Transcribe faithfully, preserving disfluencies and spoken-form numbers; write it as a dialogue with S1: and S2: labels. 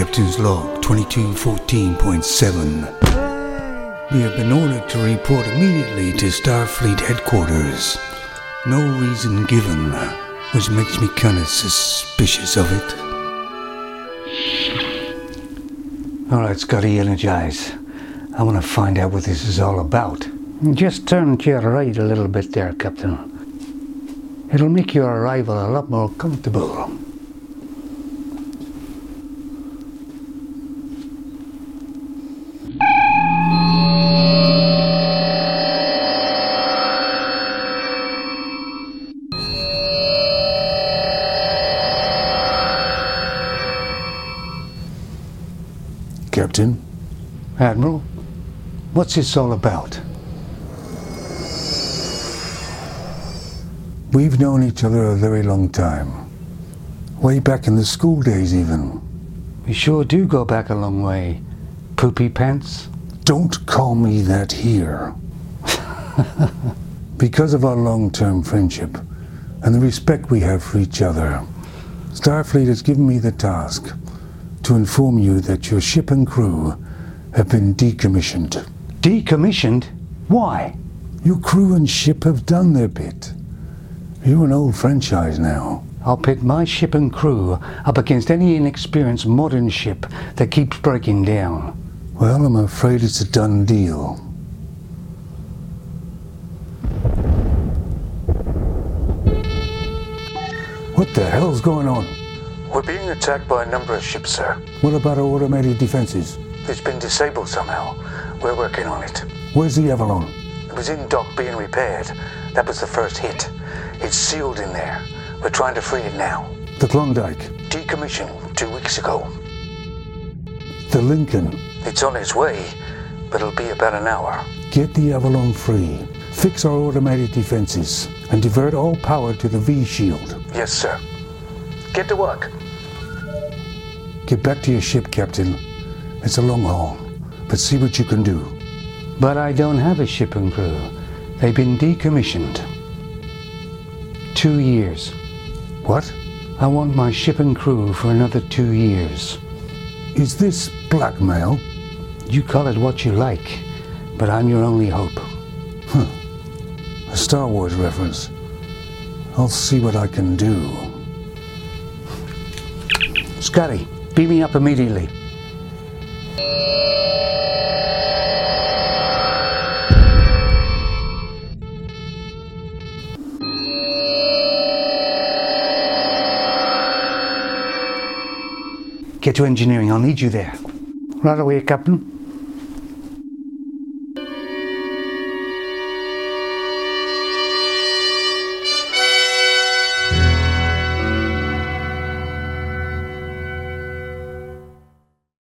S1: Captain's log twenty-two fourteen point seven. We have been ordered to report immediately to Starfleet headquarters. No reason given, which makes me kind of suspicious of it. Alright, Scotty, energize. I want to find out what this is all about.
S2: Just turn to your right a little bit there, Captain. It'll make your arrival a lot more comfortable.
S1: Captain?
S2: Admiral, what's this all about?
S1: We've known each other a very long time. Way back in the school days, even.
S2: We sure do go back a long way. Poopy pants?
S1: Don't call me that here. Because of our long-term friendship and the respect we have for each other, Starfleet has given me the task to inform you that your ship and crew have been decommissioned.
S2: Decommissioned? Why?
S1: Your crew and ship have done their bit. You're an old franchise now.
S2: I'll pit my ship and crew up against any inexperienced modern ship that keeps breaking down.
S1: Well, I'm afraid it's a done deal. What the hell's going on?
S3: We're being attacked by a number of ships, sir.
S1: What about our automated defenses?
S3: It's been disabled somehow. We're working on it.
S1: Where's the Avalon?
S3: It was in dock being repaired. That was the first hit. It's sealed in there. We're trying to free it now.
S1: The Klondike?
S3: Decommissioned two weeks ago.
S1: The Lincoln?
S3: It's on its way, but it'll be about an hour.
S1: Get the Avalon free. Fix our automated defenses and divert all power to the V-shield.
S3: Yes, sir. Get to work.
S1: Get back to your ship, Captain. It's a long haul, but see what you can do.
S2: But I don't have a ship and crew. They've been decommissioned. Two years.
S1: What?
S2: I want my ship and crew for another two years.
S1: Is this blackmail?
S2: You call it what you like, but I'm your only hope.
S1: Huh. A Star Wars reference. I'll see what I can do.
S2: Scotty, beam me up immediately. Get to engineering, I'll need you there.
S4: Right away, Captain.